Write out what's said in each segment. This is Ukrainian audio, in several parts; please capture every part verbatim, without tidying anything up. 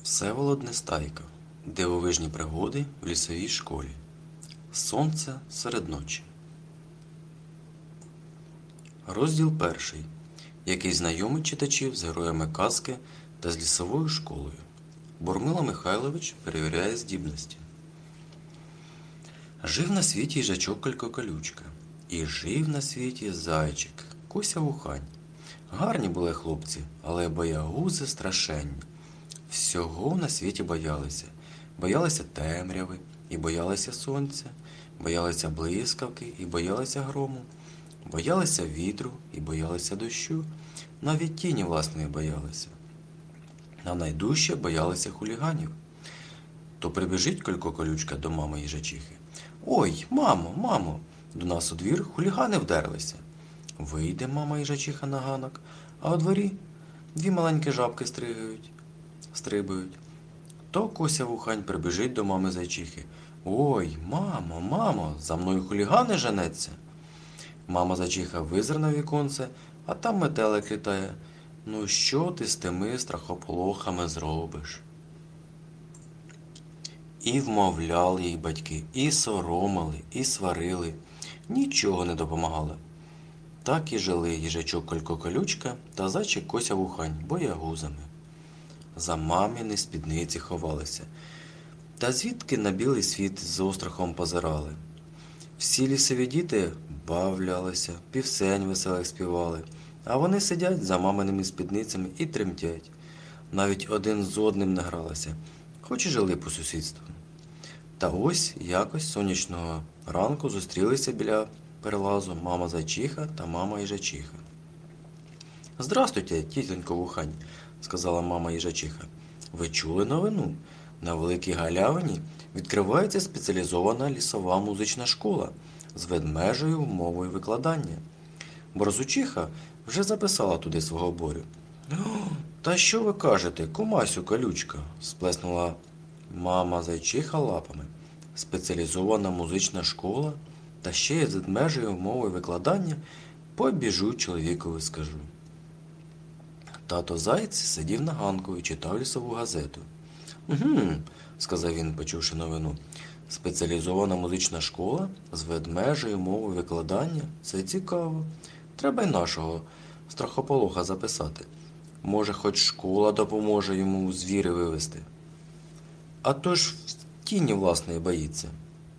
Всеволод Нестайко. Дивовижні пригоди в лісовій школі. Сонце серед ночі. Розділ перший, який знайомить читачів з героями казки та з лісовою школою. Бурмило Михайлович перевіряє здібності. Жив на світі їжачок Калькоколючка. І жив на світі зайчик Кося Вухань. Гарні були хлопці, але боягузи страшенні. Всього на світі боялися. Боялися темряви і боялися сонця, боялися блискавки і боялися грому, боялися вітру і боялися дощу, навіть тіні власної боялися. А найдужче боялися хуліганів. То прибіжить Калькоколючка до мами їжачихи. «Ой, мамо, мамо, до нас у двір хулігани вдерлися». Вийде мама їжачиха на ганок, а у дворі дві маленькі жабки стригають. стрибають. То Кося Вухань прибіжить до мами зайчихи. «Ой, мамо, мамо, за мною хулігани женеться». Мама зайчиха визирне на віконце, а там метелик літає. «Ну що ти з тими страхополохами зробиш?» І вмовляли їх батьки, і соромили, і сварили. Нічого не допомагало. Так і жили їжачок Калькоколючка та зайчик Кося Вухань боягузами. За маміни спідниці ховалися. Та звідки на білий світ з острахом позирали. Всі лісові діти бавлялися, півсень веселих співали, а вони сидять за маминими спідницями і тремтять. Навіть один з одним не гралися, хоч і жили по сусідству. Та ось якось сонячного ранку зустрілися біля перелазу мама зайчиха та мама їжачиха. «Здрастуйте, тітонько Вухань», – сказала мама їжачиха. «Ви чули новину? На Великій Галявині відкривається спеціалізована лісова музична школа з ведмежою мовою викладання. Борзучиха вже записала туди свого Борю». «Та що ви кажете, кумасю Колючка?» – сплеснула мама зайчиха лапами. «Спеціалізована музична школа? Та ще й з ведмежою мовою викладання? Побіжу чоловікові скажу». Тато Заєць сидів на ганку і читав лісову газету. «Угу», – сказав він, почувши новину. «Спеціалізована музична школа з ведмежою мовою викладання? Це цікаво. Треба й нашого страхополоха записати. Може, хоч школа допоможе йому звіри вивести. А то ж в тіні власної боїться».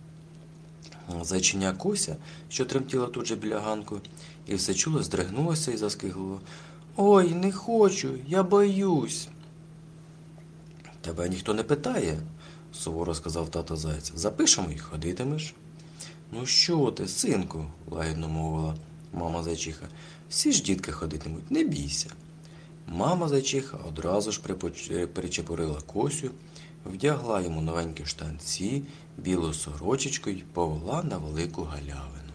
Зайчиня Кося, що тремтіла тут же біля ганку, і все чуло, здригнулося і заскиглило. «Ой, не хочу, я боюсь». «Тебе ніхто не питає», – суворо сказав тато Зайць. «Запишемо і ходитимеш». «Ну що ти, синку», – лагідно мовила мама зайчиха. «Всі ж дітки ходитимуть, не бійся». Мама зайчиха одразу ж причепурила Косю, вдягла йому новенькі штанці, білу сорочечку й повела на Велику Галявину.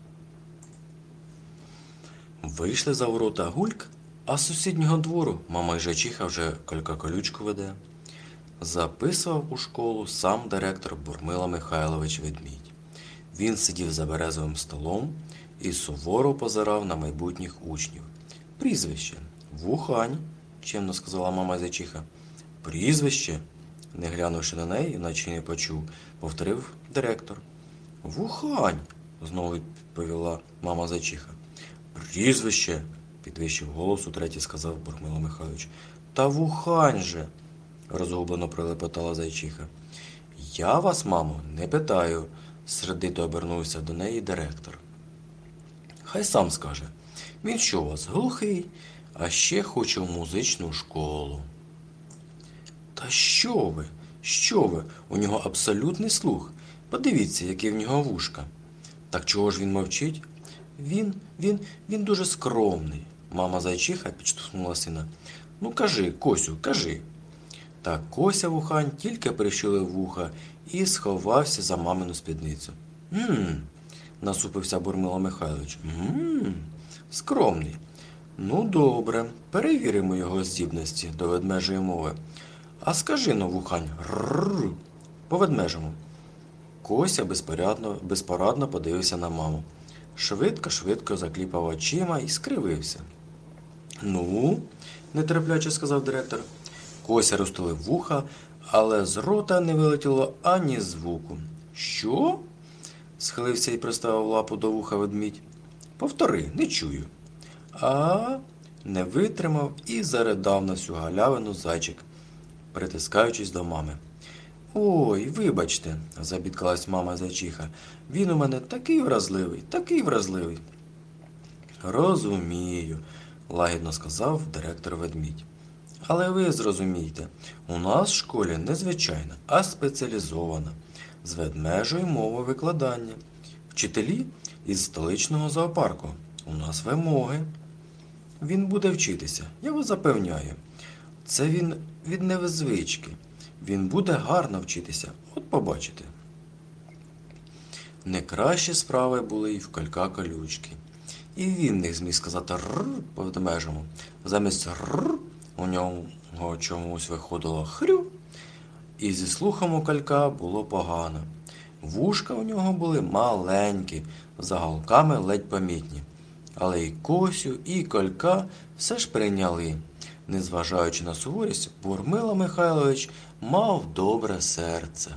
Вийшли за ворота гульк, а з сусіднього двору мама їжачиха вже Калькоколючку веде. Записував у школу сам директор Бурмило Михайлович Ведмідь. Він сидів за березовим столом і суворо позирав на майбутніх учнів. «Прізвище Вухань», – чемно сказала мама зайчиха. «Прізвище», – не глянувши на неї, наче не почув, повторив директор. «Вухань», – знову відповіла мама зайчиха. «Прізвище», – підвищив голос, утретє сказав Бурмило Михайлович. «Та Вухань же», – розгублено пролепотала зайчиха. «Я вас, мамо, не питаю», – сердито обернувся до неї директор. «Хай сам скаже. Він що у вас, глухий, а ще хоче в музичну школу». «Та що ви, що ви, у нього абсолютний слух. Подивіться, які в нього вушка». «Так чого ж він мовчить?» «Він, він, він дуже скромний», – мама зайчиха підштовхнула сина. «Ну кажи, Косю, кажи». Та Кося Вухань тільки прищулив вуха і сховався за мамину спідницю. «Гм», – насупився Бурмило Михайлович. «Гм, скромний. Ну, добре, перевіримо його здібності до ведмежої мови. А скажи-но, Вухань, рррр, по-ведмежому». Кося безпорадно, безпорадно подивився на маму. Швидко-швидко закліпав очима і скривився. «Ну?» – нетерпляче сказав директор. Кося розтулив вуха, але з рота не вилетіло ані звуку. Що? Схилився і приставив лапу до вуха ведмідь. Повтори, не чую. А не витримав і заридав на всю галявину зайчик, притискаючись до мами. Ой, вибачте, забідкалась мама зайчиха. Він у мене такий вразливий, такий вразливий. Розумію, лагідно сказав директор ведмідь. Але ви зрозумійте, у нас в школі не звичайна, а спеціалізована, з ведмежою мовою викладання. Вчителі із столичного зоопарку. У нас вимоги. Він буде вчитися, я вас запевняю. Це він від незвички. Він буде гарно вчитися, от побачите. Не кращі справи були й в Колька Колючки. І він не зміг сказати «рррр» по ведмежому. Замість «рррр» у нього чомусь виходило «хрю». І зі слухом у Колька було погано. Вушка у нього були маленькі, за голками ледь помітні. Але і Косю, і Колька все ж прийняли. Незважаючи на суворість, Бурмило Михайлович мав добре серце.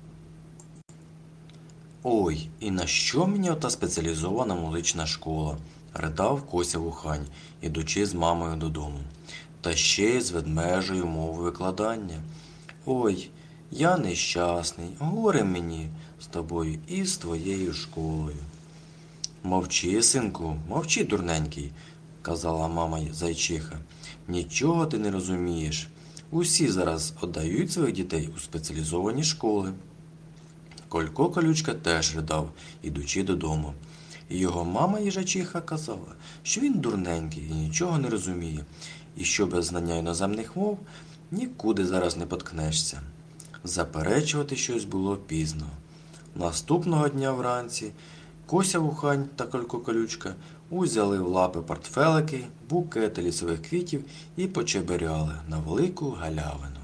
Ой, і на що мені ота спеціалізована музична школа? Ридав Кося вухань, ідучи з мамою додому. Та ще й з ведмежою мовою викладання. Ой, я нещасний, горе мені з тобою і з твоєю школою. Мовчи, синку, мовчи, дурненький, казала мама зайчиха. Нічого ти не розумієш. Усі зараз віддають своїх дітей у спеціалізовані школи. Колько Колючка теж ридав, ідучи додому. І його мама їжачиха казала, що він дурненький і нічого не розуміє, і що без знання іноземних мов нікуди зараз не поткнешся. Заперечувати щось було пізно. Наступного дня вранці Кося вухань та Колько Колючка узяли в лапи портфелики, букети лісових квітів і почеберяли на велику галявину.